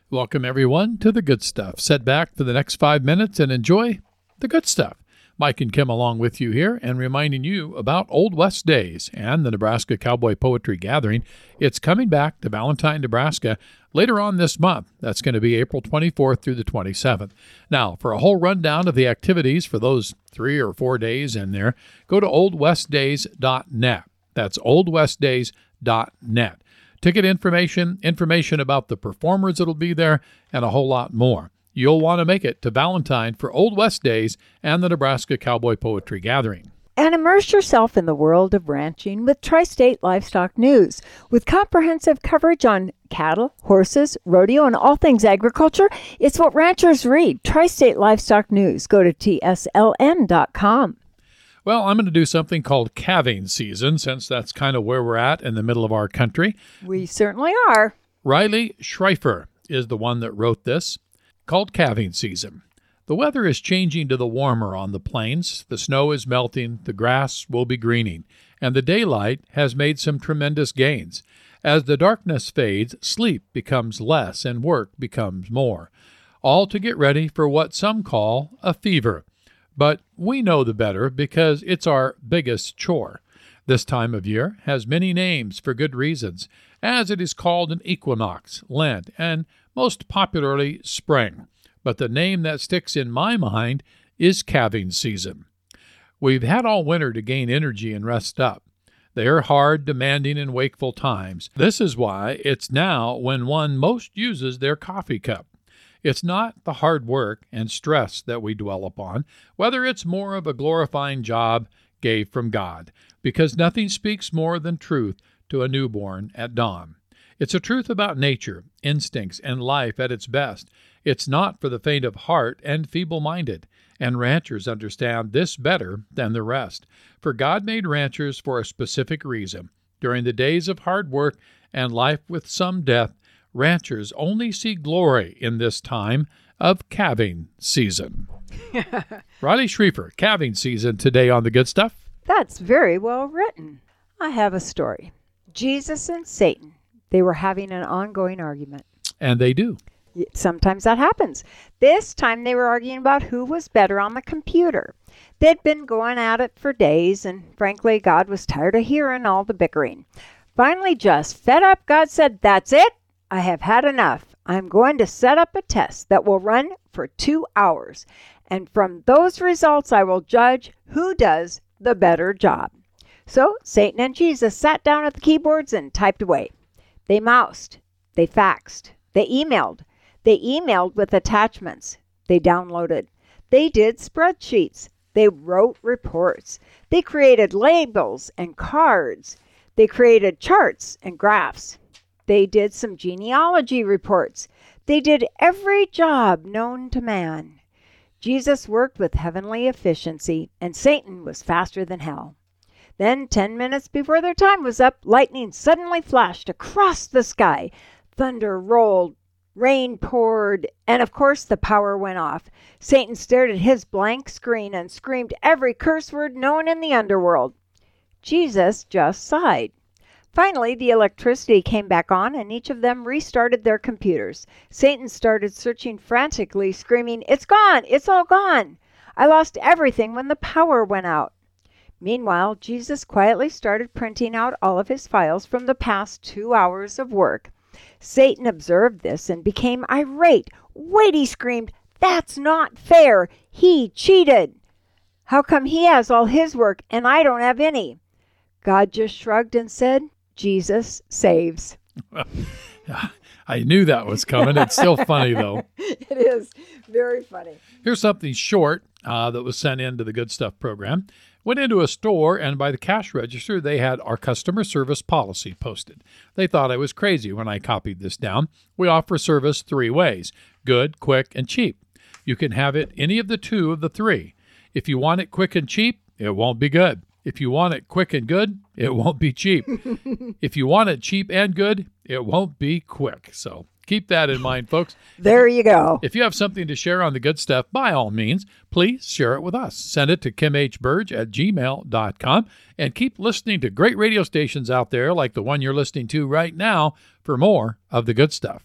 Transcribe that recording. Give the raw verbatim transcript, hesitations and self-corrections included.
Welcome, everyone, to The Good Stuff. Sit back for the next five minutes and enjoy the good stuff. Mike and Kim along with you here and reminding you about Old West Days and the Nebraska Cowboy Poetry Gathering. It's coming back to Valentine, Nebraska later on this month. That's going to be April twenty-fourth through the twenty-seventh. Now, for a whole rundown of the activities for those three or four days in there, go to old west days dot net. That's old west days dot net. Ticket information, information about the performers that'll be there, and a whole lot more. You'll want to make it to Valentine for Old West Days and the Nebraska Cowboy Poetry Gathering. And immerse yourself in the world of ranching with Tri-State Livestock News. With comprehensive coverage on cattle, horses, rodeo, and all things agriculture, it's what ranchers read. Tri-State Livestock News. Go to T S L N dot com. Well, I'm going to do something called calving season, since that's kind of where we're at in the middle of our country. We certainly are. Riley Schreifer is the one that wrote this, called calving season. The weather is changing to the warmer on the plains. The snow is melting, the grass will be greening, and the daylight has made some tremendous gains. As the darkness fades, sleep becomes less and work becomes more, all to get ready for what some call a fever. But we know the better because it's our biggest chore. This time of year has many names for good reasons, as it is called an equinox, Lent, and most popularly spring. But the name that sticks in my mind is calving season. We've had all winter to gain energy and rest up. They are hard, demanding, and wakeful times. This is why it's now when one most uses their coffee cup. It's not the hard work and stress that we dwell upon, whether it's more of a glorifying job gave from God, because nothing speaks more than truth to a newborn at dawn. It's a truth about nature, instincts, and life at its best. It's not for the faint of heart and feeble-minded, and ranchers understand this better than the rest. For God made ranchers for a specific reason. During the days of hard work and life with some death, ranchers only see glory in this time of calving season. Riley Schreifer, calving season today on The Good Stuff. That's very well written. I have a story. Jesus and Satan, they were having an ongoing argument. And they do. Sometimes that happens. This time they were arguing about who was better on the computer. They'd been going at it for days, and frankly, God was tired of hearing all the bickering. Finally, just fed up, God said, "That's it. I have had enough. I'm going to set up a test that will run for two hours. And from those results, I will judge who does the better job." So Satan and Jesus sat down at the keyboards and typed away. They moused. They faxed. They emailed. They emailed with attachments. They downloaded. They did spreadsheets. They wrote reports. They created labels and cards. They created charts and graphs. They did some genealogy reports. They did every job known to man. Jesus worked with heavenly efficiency, and Satan was faster than hell. Then, ten minutes before their time was up, lightning suddenly flashed across the sky. Thunder rolled, rain poured, and of course the power went off. Satan stared at his blank screen and screamed every curse word known in the underworld. Jesus just sighed. Finally, the electricity came back on, and each of them restarted their computers. Satan started searching frantically, screaming, "It's gone! It's all gone! I lost everything when the power went out." Meanwhile, Jesus quietly started printing out all of his files from the past two hours of work. Satan observed this and became irate. "Wait," he screamed, "that's not fair! He cheated! How come he has all his work and I don't have any?" God just shrugged and said, "Jesus saves." I knew that was coming. It's still funny, though. It is very funny. Here's something short uh, that was sent into the Good Stuff program. Went into a store, and by the cash register, they had our customer service policy posted. They thought I was crazy when I copied this down. We offer service three ways: good, quick, and cheap. You can have it any of the two of the three. If you want it quick and cheap, it won't be good. If you want it quick and good, it won't be cheap. If you want it cheap and good, it won't be quick. So keep that in mind, folks. There you go. If you have something to share on The Good Stuff, by all means, please share it with us. Send it to kim h burge at gmail dot com. And keep listening to great radio stations out there like the one you're listening to right now for more of The Good Stuff.